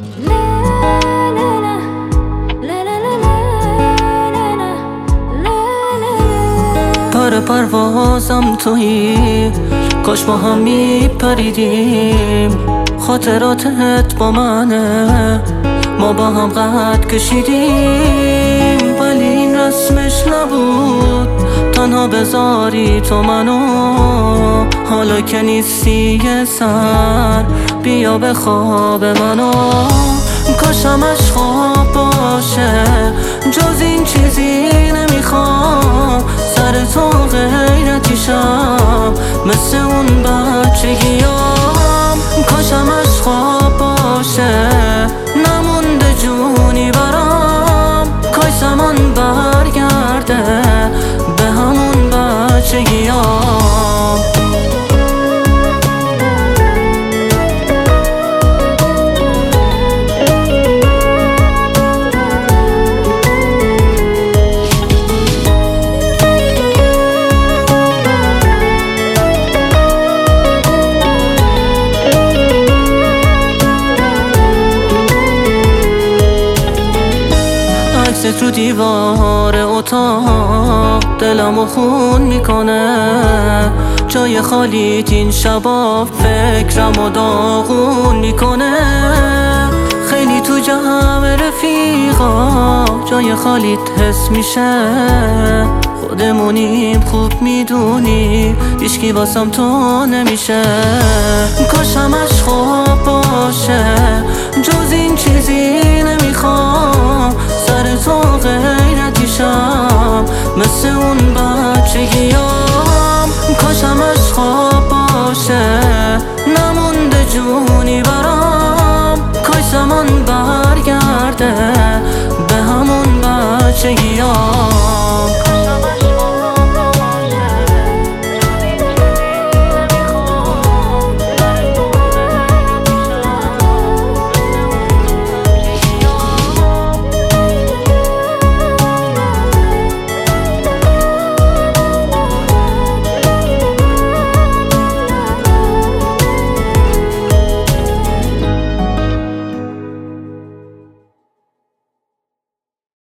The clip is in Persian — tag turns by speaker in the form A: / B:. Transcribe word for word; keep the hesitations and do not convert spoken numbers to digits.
A: پر پروازم تویی، کاش با هم میپریدیم. خاطراتت با منه، ما با هم قد کشیدیم. ولی این رسمش نبود، تنها بذاری تو منو. حالا که نیستی یه سر، بیا به خواب منو. کاش همش خواب باشه، جز این چیزی نمیخوام. سر تو غیرتیشم، مثل اون بچگیام. کاش همش خواب باشه، نمونده جونی برام. کاش زمان برگرده به همون بچگیام. عکست رو دیوار اتاق دلمو خون میکنه. جای خالیت این شبا فکرمو داغون میکنه. خیلی تو جمع رفیقا جای خالیت حس میشه. خودمونیم خوب میدونی، هیچکی واسم تو نمیشه. کاش همش خواب باشه، جز این چیزی نمیخوام. سر تو غیرتیشم، مثل اون بچگیام. کاش همش خواب باشه، نمونده جونی برام. کاش زمان